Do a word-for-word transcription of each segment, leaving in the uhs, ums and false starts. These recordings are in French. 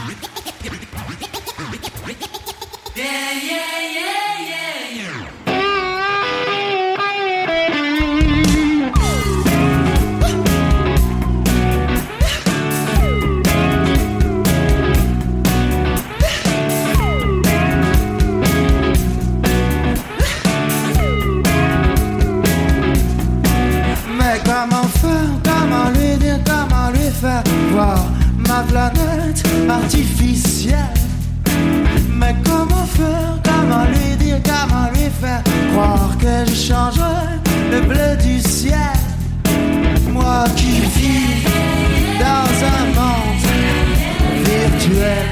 Ma planète artificielle. Mais comment faire, comment lui dire, comment lui faire croire que je changerai le bleu du ciel. Moi qui vis dans un monde virtuel.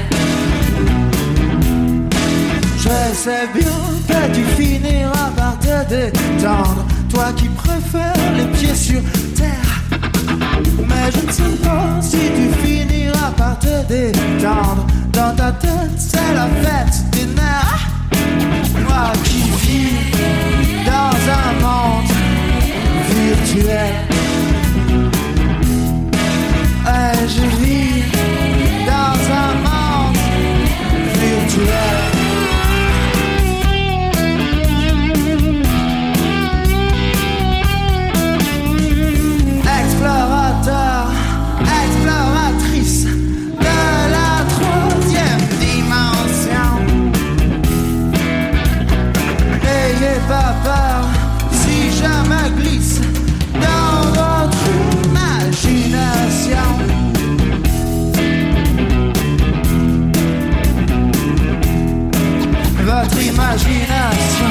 Je sais bien que tu finiras par te détendre, toi qui préfères les pieds sur terre. Mais je ne sais pas si tu finiras par te détendre. Dans ta tête, c'est la fête des nerfs. Moi qui vis dans un monde virtuel. Et je vis dans un monde virtuel. Explorateur, exploratrice de la troisième dimension. N'ayez pas peur si je me glisse dans votre imagination. Votre imagination.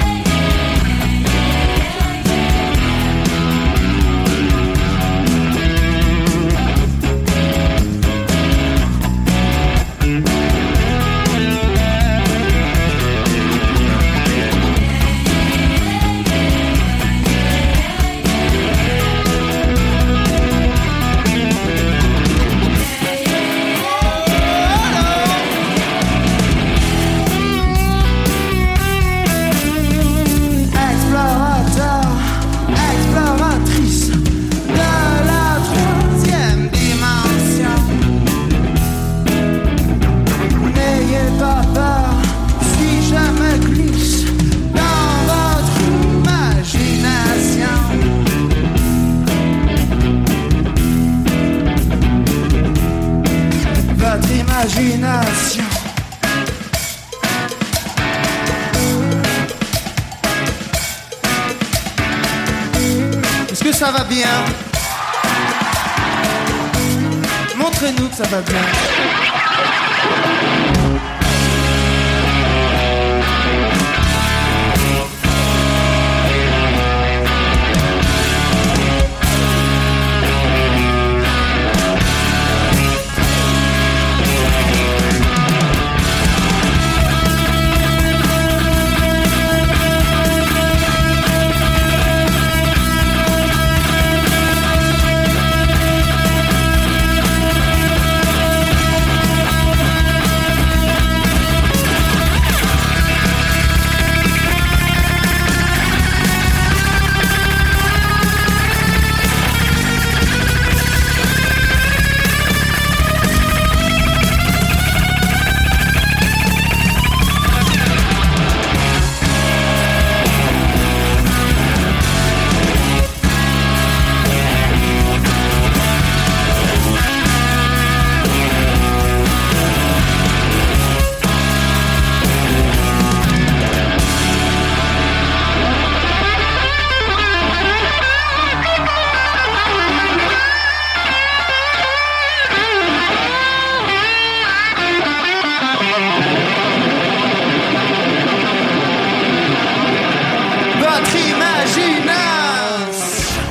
Imagination. Est-ce que ça va bien? Montrez-nous que ça va bien.